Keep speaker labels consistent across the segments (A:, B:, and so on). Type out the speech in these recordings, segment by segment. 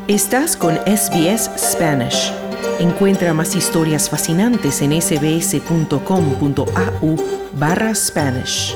A: Estás con SBS Spanish. Encuentra más historias fascinantes en sbs.com.au/Spanish.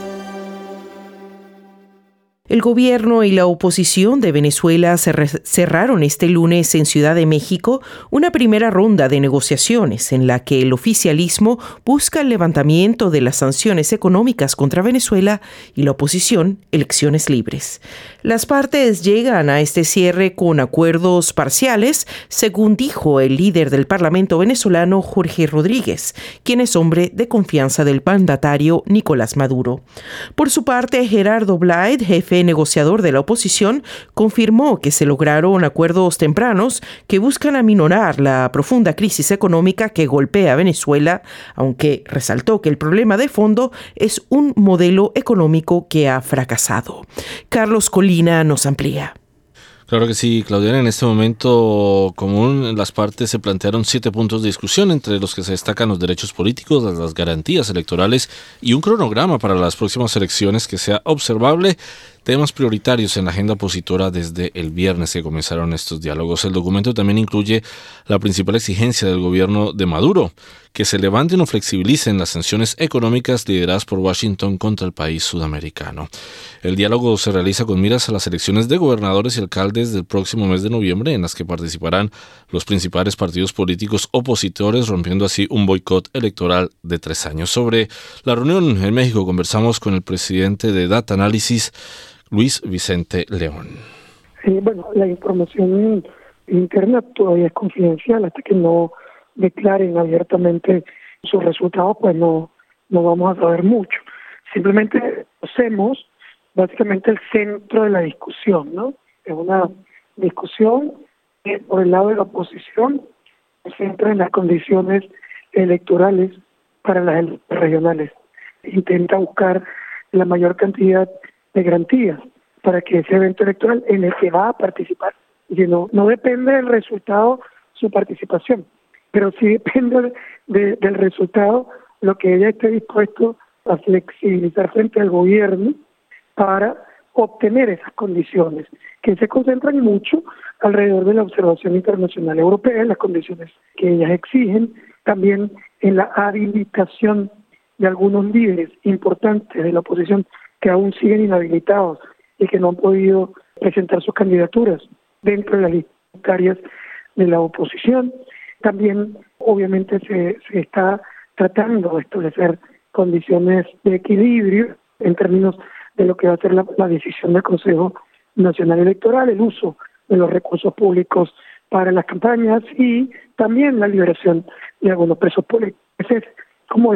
A: El gobierno y la oposición de Venezuela cerraron este lunes en Ciudad de México una primera ronda de negociaciones en la que el oficialismo busca el levantamiento de las sanciones económicas contra Venezuela y la oposición elecciones libres. Las partes llegan a este cierre con acuerdos parciales, según dijo el líder del Parlamento venezolano, Jorge Rodríguez, quien es hombre de confianza del mandatario Nicolás Maduro. Por su parte, Gerardo Blyde, jefe negociador de la oposición, confirmó que se lograron acuerdos tempranos que buscan aminorar la profunda crisis económica que golpea a Venezuela, aunque resaltó que el problema de fondo es un modelo económico que ha fracasado. Carlos Colina nos amplía.
B: Claro que sí, Claudiana. En este momento común, las partes se plantearon 7 puntos de discusión, entre los que se destacan los derechos políticos, las garantías electorales y un cronograma para las próximas elecciones que sea observable. Temas prioritarios en la agenda opositora desde el viernes que comenzaron estos diálogos. El documento también incluye la principal exigencia del gobierno de Maduro, que se levanten o flexibilicen las sanciones económicas lideradas por Washington contra el país sudamericano. El diálogo se realiza con miras a las elecciones de gobernadores y alcaldes del próximo mes de noviembre, en las que participarán los principales partidos políticos opositores, rompiendo así un boicot electoral de 3 años. Sobre la reunión en México conversamos con el presidente de Data Analysis, Luis Vicente León.
C: Sí, bueno, la información interna todavía es confidencial. Hasta que no declaren abiertamente sus resultados, pues no vamos a saber mucho. Simplemente conocemos básicamente el centro de la discusión, ¿no? Es una discusión que por el lado de la oposición se centra en las condiciones electorales para las elecciones regionales. Intenta buscar la mayor cantidad de garantías para que ese evento electoral en el que va a participar, y no depende del resultado su participación, pero sí depende del resultado lo que ella esté dispuesto a flexibilizar frente al gobierno para obtener esas condiciones, que se concentran mucho alrededor de la observación internacional europea, en las condiciones que ellas exigen, también en la habilitación de algunos líderes importantes de la oposición que aún siguen inhabilitados y que no han podido presentar sus candidaturas dentro de las listas de la oposición. También, obviamente, se está tratando de establecer condiciones de equilibrio en términos de lo que va a ser la decisión del Consejo Nacional Electoral, el uso de los recursos públicos para las campañas y también la liberación de algunos presos políticos. Ese es como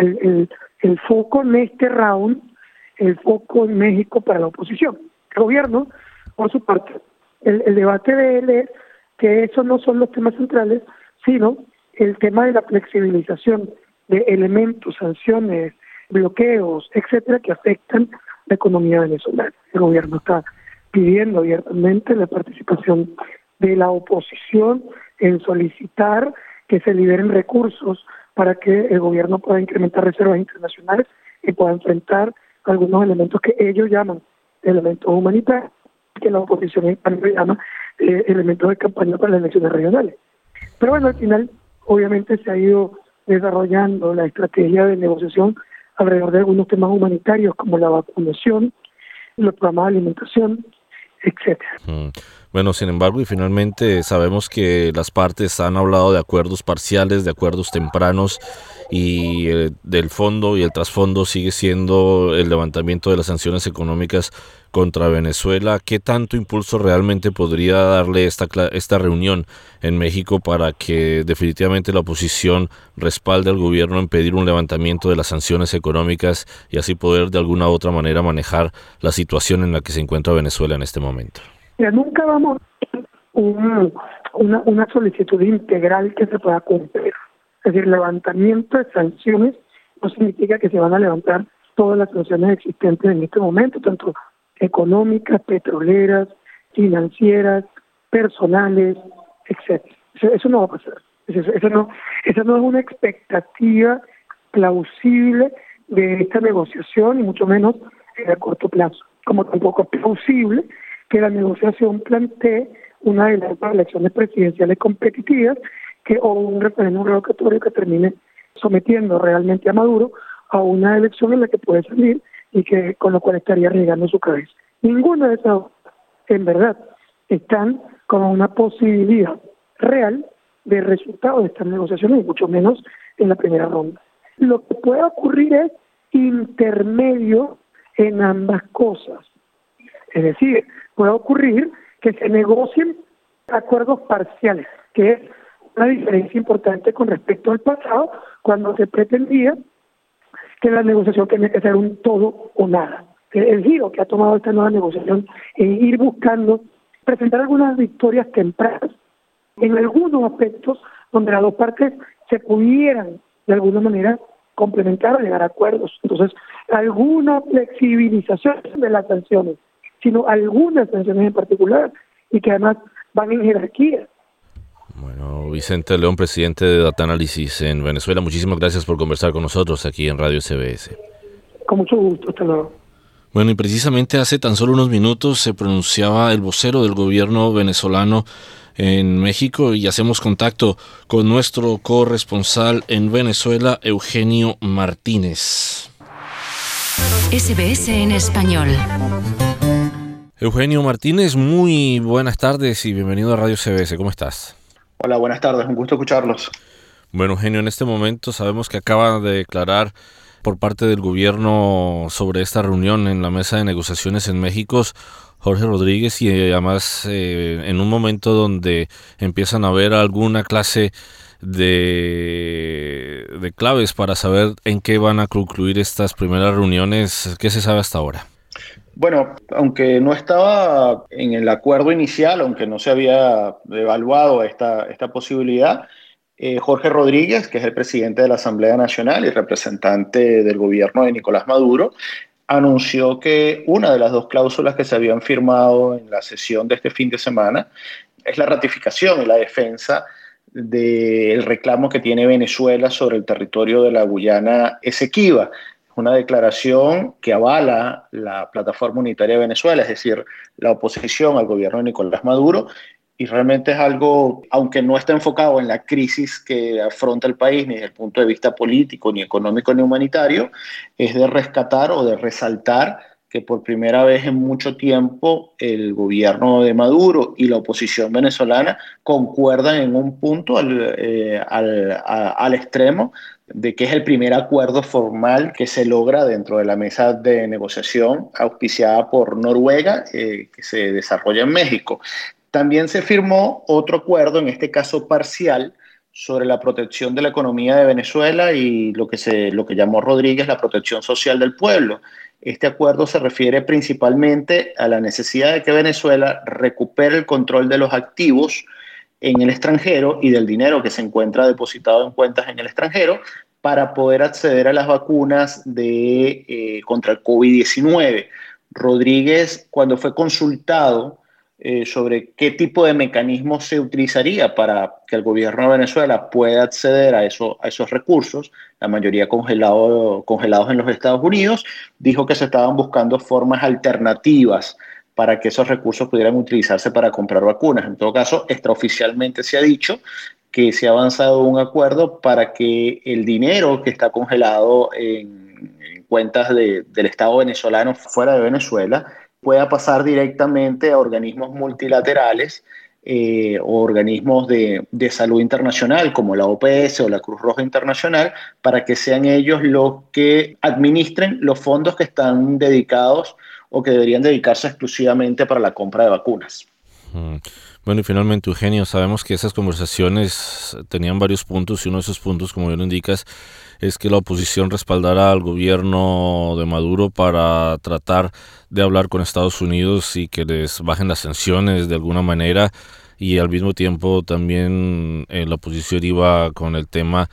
C: el foco en este round, el foco en México para la oposición. El gobierno, por su parte, el debate de él es que esos no son los temas centrales, sino el tema de la flexibilización de elementos, sanciones, bloqueos, etcétera, que afectan la economía venezolana. El gobierno está pidiendo abiertamente la participación de la oposición en solicitar que se liberen recursos para que el gobierno pueda incrementar reservas internacionales y pueda enfrentar algunos elementos que ellos llaman elementos humanitarios, que la oposición en cambio llama elementos de campaña para las elecciones regionales. Pero bueno, al final, obviamente se ha ido desarrollando la estrategia de negociación alrededor de algunos temas humanitarios como la vacunación, los programas de alimentación, etcétera.
B: Bueno, sin embargo, y finalmente sabemos que las partes han hablado de acuerdos parciales, de acuerdos tempranos, y del fondo y el trasfondo sigue siendo el levantamiento de las sanciones económicas contra Venezuela. ¿Qué tanto impulso realmente podría darle esta reunión en México para que definitivamente la oposición respalde al gobierno en pedir un levantamiento de las sanciones económicas y así poder de alguna u otra manera manejar la situación en la que se encuentra Venezuela en este momento?
C: Ya nunca vamos a una solicitud integral que se pueda cumplir. Es decir, levantamiento de sanciones no significa que se van a levantar todas las sanciones existentes en este momento, tanto económicas, petroleras, financieras, personales, etcétera. Eso no va a pasar. Esa no es una expectativa plausible de esta negociación, y mucho menos a corto plazo. Como tampoco es plausible que la negociación plantee una de las elecciones presidenciales competitivas o un referéndum revocatorio que termine sometiendo realmente a Maduro a una elección en la que puede salir y que con lo cual estaría arriesgando su cabeza. Ninguna de esas, en verdad, están como una posibilidad real de resultado de estas negociaciones, y mucho menos en la primera ronda. Lo que puede ocurrir es intermedio en ambas cosas. Es decir, puede ocurrir que se negocien acuerdos parciales, que es una diferencia importante con respecto al pasado, cuando se pretendía que la negociación tenía que ser un todo o nada. El giro que ha tomado esta nueva negociación es ir buscando presentar algunas victorias tempranas en algunos aspectos donde las dos partes se pudieran de alguna manera complementar o llegar a acuerdos. Entonces, alguna flexibilización de las sanciones, sino algunas sanciones en particular, y que además van en jerarquía.
B: Bueno, Vicente León, presidente de Data Análisis en Venezuela, muchísimas gracias por conversar con nosotros aquí en Radio SBS.
C: Con mucho gusto, hasta luego.
B: Bueno, y precisamente hace tan solo unos minutos se pronunciaba el vocero del gobierno venezolano en México y hacemos contacto con nuestro corresponsal en Venezuela, Eugenio Martínez.
D: SBS en español.
B: Eugenio Martínez, muy buenas tardes y bienvenido a Radio SBS. ¿Cómo estás?
E: Hola, buenas tardes. Un gusto escucharlos.
B: Bueno, Eugenio, en este momento sabemos que acaba de declarar por parte del gobierno sobre esta reunión en la mesa de negociaciones en México Jorge Rodríguez, y además en un momento donde empiezan a haber alguna clase de claves para saber en qué van a concluir estas primeras reuniones. ¿Qué se sabe hasta ahora?
E: Bueno, aunque no estaba en el acuerdo inicial, aunque no se había evaluado esta posibilidad, Jorge Rodríguez, que es el presidente de la Asamblea Nacional y representante del gobierno de Nicolás Maduro, anunció que una de las dos cláusulas que se habían firmado en la sesión de este fin de semana es la ratificación y la defensa del reclamo que tiene Venezuela sobre el territorio de la Guyana Esequiba. Una declaración que avala la Plataforma Unitaria de Venezuela, es decir, la oposición al gobierno de Nicolás Maduro, y realmente es algo, aunque no está enfocado en la crisis que afronta el país, ni desde el punto de vista político, ni económico, ni humanitario, es de rescatar o de resaltar que por primera vez en mucho tiempo el gobierno de Maduro y la oposición venezolana concuerdan en un punto al extremo de que es el primer acuerdo formal que se logra dentro de la mesa de negociación auspiciada por Noruega, que se desarrolla en México. También se firmó otro acuerdo, en este caso parcial, sobre la protección de la economía de Venezuela y lo que llamó Rodríguez la protección social del pueblo. Este acuerdo se refiere principalmente a la necesidad de que Venezuela recupere el control de los activos en el extranjero y del dinero que se encuentra depositado en cuentas en el extranjero para poder acceder a las vacunas contra el COVID-19. Rodríguez, cuando fue consultado sobre qué tipo de mecanismos se utilizaría para que el gobierno de Venezuela pueda acceder a esos recursos, la mayoría congelados en los Estados Unidos, dijo que se estaban buscando formas alternativas para que esos recursos pudieran utilizarse para comprar vacunas. En todo caso, extraoficialmente se ha dicho que se ha avanzado un acuerdo para que el dinero que está congelado en cuentas del Estado venezolano fuera de Venezuela pueda pasar directamente a organismos multilaterales o organismos de salud internacional como la OPS o la Cruz Roja Internacional, para que sean ellos los que administren los fondos que están dedicados o que deberían dedicarse exclusivamente para la compra de vacunas.
B: Bueno, y finalmente, Eugenio, sabemos que esas conversaciones tenían varios puntos, y uno de esos puntos, como bien lo indicas, es que la oposición respaldara al gobierno de Maduro para tratar de hablar con Estados Unidos y que les bajen las sanciones de alguna manera, y al mismo tiempo también la oposición iba con el tema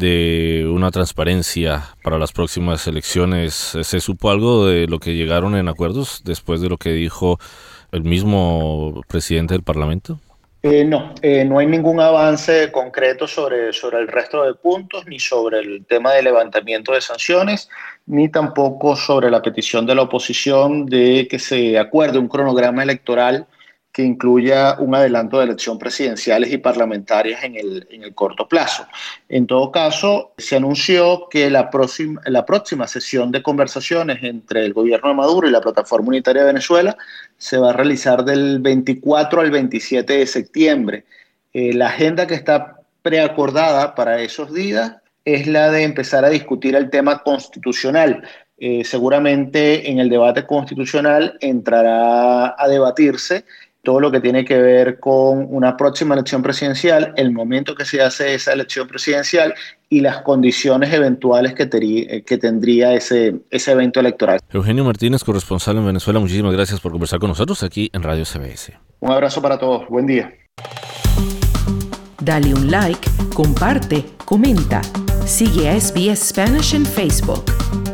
B: de una transparencia para las próximas elecciones. ¿Se supo algo de lo que llegaron en acuerdos después de lo que dijo el mismo presidente del Parlamento?
E: No hay ningún avance concreto sobre el resto de puntos, ni sobre el tema de levantamiento de sanciones, ni tampoco sobre la petición de la oposición de que se acuerde un cronograma electoral que incluya un adelanto de elecciones presidenciales y parlamentarias en el corto plazo. En todo caso, se anunció que la próxima sesión de conversaciones entre el gobierno de Maduro y la Plataforma Unitaria de Venezuela se va a realizar del 24 al 27 de septiembre. La agenda que está preacordada para esos días es la de empezar a discutir el tema constitucional. Seguramente en el debate constitucional entrará a debatirse todo lo que tiene que ver con una próxima elección presidencial, el momento que se hace esa elección presidencial y las condiciones eventuales que tendría ese evento electoral.
B: Eugenio Martínez, corresponsal en Venezuela, muchísimas gracias por conversar con nosotros aquí en Radio CBS.
E: Un abrazo para todos, buen día.
A: Dale un like, comparte, comenta. Sigue a SBS Spanish en Facebook.